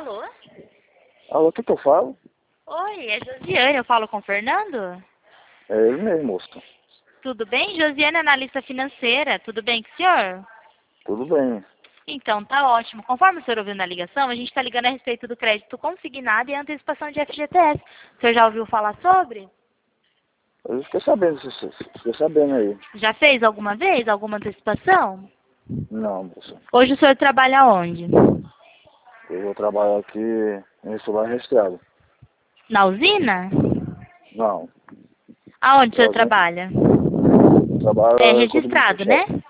Alô? Alô, o que eu falo? Oi, é Josiane, eu falo com o Fernando? É ele mesmo, moço. Tudo bem? Josiane, analista financeira, tudo bem com o senhor? Tudo bem. Então, tá ótimo. Conforme o senhor ouviu na ligação, a gente está ligando a respeito do crédito consignado e antecipação de FGTS. O senhor já ouviu falar sobre? Eu fiquei sabendo, fiquei sabendo aí. Já fez alguma vez alguma antecipação? Não, moço. Hoje o senhor trabalha onde? Eu vou trabalhar aqui em celular registrado. Na usina? Não. Aonde o senhor Sozinho. trabalha? Eu trabalho É com registrado, né? administração.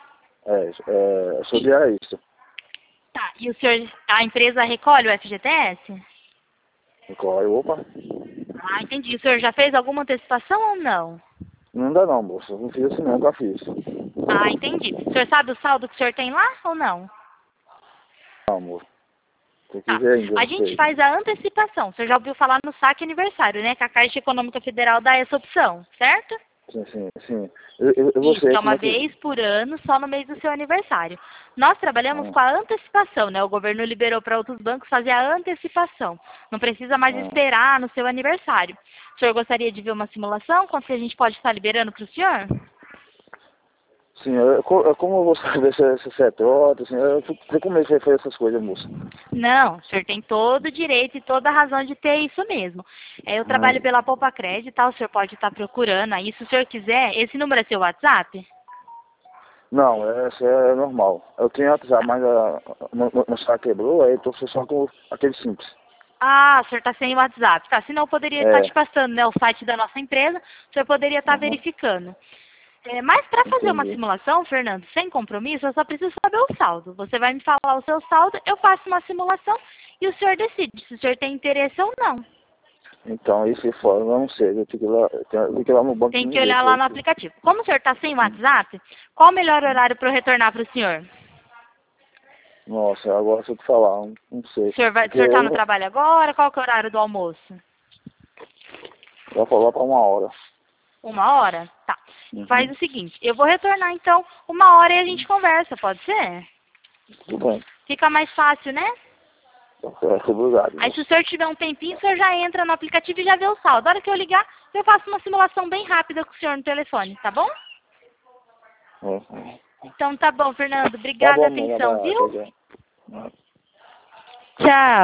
Eu sou diarista. Tá, e o senhor, a empresa recolhe o FGTS? Opa. Ah, entendi. O senhor já fez alguma antecipação ou não? Não dá não, moço. Eu não fiz assim, não, nunca fiz. Ah, entendi. O senhor sabe o saldo que o senhor tem lá ou não? Não, moço. Tem que Tá. ver ainda, A não gente sei. faz a antecipação. O senhor já ouviu falar no saque aniversário, né? Que a Caixa Econômica Federal dá essa opção, certo? Sim. Eu vou Isso, que sei é como uma é que... vez por ano, só no mês do seu aniversário. Nós trabalhamos Ah, com a antecipação, né? O governo liberou para outros bancos fazer a antecipação. Não precisa mais ah. esperar no seu aniversário. O senhor gostaria de ver uma simulação? Quanto que a gente pode estar liberando para o senhor? Sim, como eu vou saber se é trota, assim, eu fico com medo de fazer essas coisas, moço. Não, o senhor tem todo o direito e toda a razão de ter isso mesmo. Eu trabalho Ah, pela Poupa Crédito, tá? O senhor pode estar procurando aí. Se o senhor quiser, esse número é seu WhatsApp? não, essa é normal. Eu tinha WhatsApp, mas meu celular quebrou, aí eu tô só com aquele simples. Ah, o senhor está sem WhatsApp. Tá, senão eu poderia estar te É, passando, né, o site da nossa empresa, o senhor poderia estar aham, verificando. Mas para fazer uma entendi. simulação, Fernando, sem compromisso, eu só preciso saber o saldo. Você vai me falar o seu saldo, eu faço uma simulação e o senhor decide se o senhor tem interesse ou não. Então, aí se for, eu não sei, eu tenho que ir lá, tenho que ir lá no banco Tem me que ver. olhar lá no aplicativo. Como o senhor está sem WhatsApp, qual o melhor horário para eu retornar para o senhor? Nossa, agora se eu te falar, não sei. O Porque senhor está no eu trabalho agora? Qual que é o horário do almoço? vou falar para 1 hora. 1 hora? Tá. Faz Uhum, o seguinte, eu vou retornar então 1 hora e a gente conversa, pode ser? tudo bem. Fica mais fácil, né? Obrigado, Aí se o moço. senhor tiver um tempinho, o senhor já entra no aplicativo e já vê o saldo. Na hora que eu ligar, eu faço uma simulação bem rápida com o senhor no telefone, tá bom? É. Então tá bom, Fernando. Tá Obrigada a bom, meu atenção, trabalho, viu? até já. Tchau.